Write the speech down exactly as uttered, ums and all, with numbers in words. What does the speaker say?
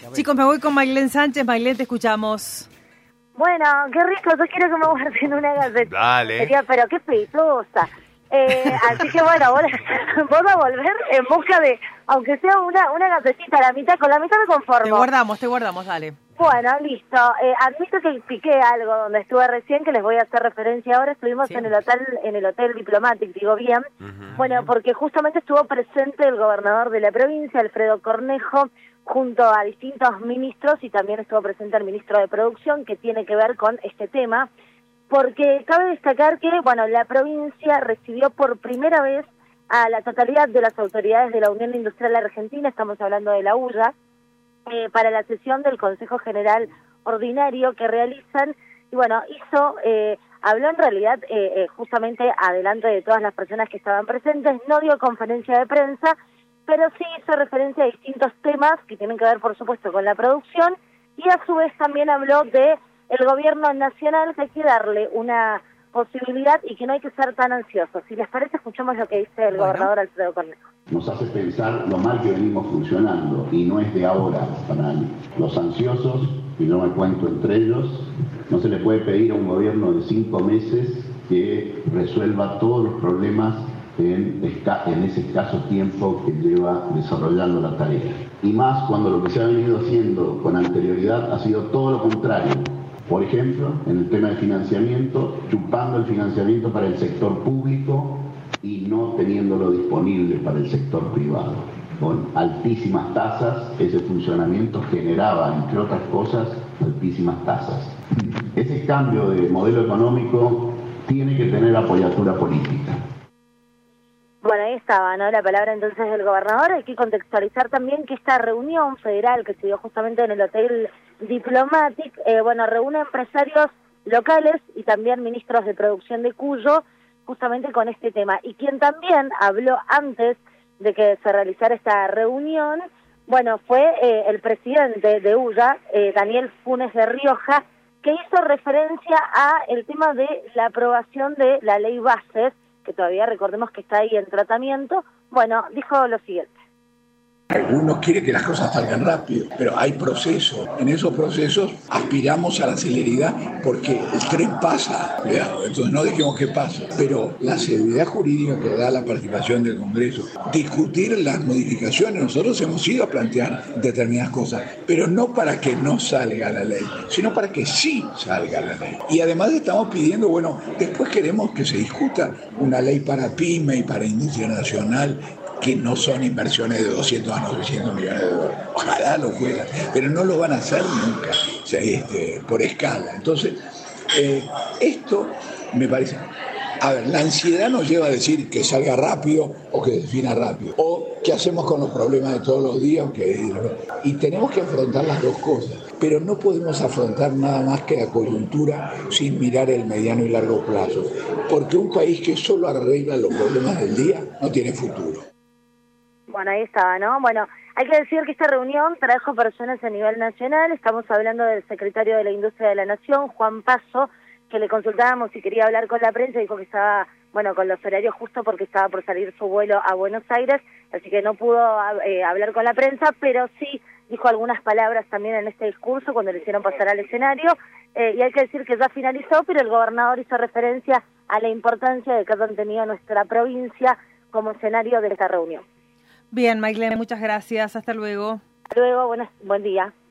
Chicos, me voy con Maylén Sánchez. Maylén, te escuchamos. Bueno, qué rico, yo quiero que me guarden una gaceta. Dale. Sería, pero qué peitosa. Eh, así que bueno, vos, vos vas a volver en busca de, aunque sea una una galletita, la mitad, con la mitad me conformo. Te guardamos, te guardamos, dale. Bueno, listo. Eh, admito que piqué algo donde estuve recién, que les voy a hacer referencia ahora. Estuvimos sí. en el hotel en el hotel Diplomatic, digo bien. Uh-huh. Bueno, porque justamente estuvo presente el gobernador de la provincia, Alfredo Cornejo, junto a distintos ministros, y también estuvo presente el ministro de Producción, que tiene que ver con este tema, porque cabe destacar que, bueno, la provincia recibió por primera vez a la totalidad de las autoridades de la Unión Industrial Argentina, estamos hablando de la U Y A, Eh, para la sesión del Consejo General Ordinario que realizan, y bueno, hizo, eh, habló en realidad eh, eh, justamente adelante de todas las personas que estaban presentes, no dio conferencia de prensa, pero sí hizo referencia a distintos temas que tienen que ver, por supuesto, con la producción, y a su vez también habló de el gobierno nacional, que hay que darle una posibilidad y que no hay que ser tan ansiosos. Si les parece, escuchamos lo que dice el bueno. gobernador Alfredo Cornejo. Nos hace pensar lo mal que venimos funcionando, y no es de ahora para los ansiosos, y yo me cuento entre ellos. No se le puede pedir a un gobierno de cinco meses que resuelva todos los problemas en, en ese escaso tiempo que lleva desarrollando la tarea. Y más cuando lo que se ha venido haciendo con anterioridad ha sido todo lo contrario. Por ejemplo, en el tema de financiamiento, chupando el financiamiento para el sector público y no teniéndolo disponible para el sector privado. Con altísimas tasas, ese funcionamiento generaba, entre otras cosas, altísimas tasas. Ese cambio de modelo económico tiene que tener apoyatura política. Bueno, ahí estaba, ¿no? La palabra entonces del gobernador. Hay que contextualizar también que esta reunión federal que se dio justamente en el Hotel Diplomatic, eh, bueno, reúne empresarios locales y también ministros de producción de Cuyo, justamente con este tema. Y quien también habló antes de que se realizara esta reunión, bueno, fue eh, el presidente de U Y A, eh, Daniel Funes de Rioja, que hizo referencia a el tema de la aprobación de la ley Bases, que todavía recordemos que está ahí en tratamiento. Bueno, dijo lo siguiente. Algunos quieren que las cosas salgan rápido, pero hay procesos. En esos procesos aspiramos a la celeridad porque el tren pasa, cuidado, entonces no dejemos que pase. Pero la seguridad jurídica que da la participación del Congreso, discutir las modificaciones, nosotros hemos ido a plantear determinadas cosas, pero no para que no salga la ley, sino para que sí salga la ley. Y además estamos pidiendo, bueno, después queremos que se discuta una ley para pyme y para industria nacional, que no son inversiones de doscientos a novecientos millones de dólares. Ojalá lo fueran, pero no lo van a hacer nunca, o sea, este, por escala. Entonces, eh, esto me parece... A ver, la ansiedad nos lleva a decir que salga rápido o que defina rápido. O qué hacemos con los problemas de todos los días. Que... Y tenemos que afrontar las dos cosas. Pero no podemos afrontar nada más que la coyuntura sin mirar el mediano y largo plazo. Porque un país que solo arregla los problemas del día no tiene futuro. Bueno, ahí estaba, ¿no? Bueno, hay que decir que esta reunión trajo personas a nivel nacional. Estamos hablando del secretario de la Industria de la Nación, Juan Paso, que le consultábamos si quería hablar con la prensa, dijo que estaba, bueno, con los horarios justo porque estaba por salir su vuelo a Buenos Aires, así que no pudo eh, hablar con la prensa, pero sí dijo algunas palabras también en este discurso cuando le hicieron pasar al escenario, eh, y hay que decir que ya finalizó, pero el gobernador hizo referencia a la importancia de que hayan tenido nuestra provincia como escenario de esta reunión. Bien, Maylén, muchas gracias. Hasta luego. Hasta luego, buenas, buen día.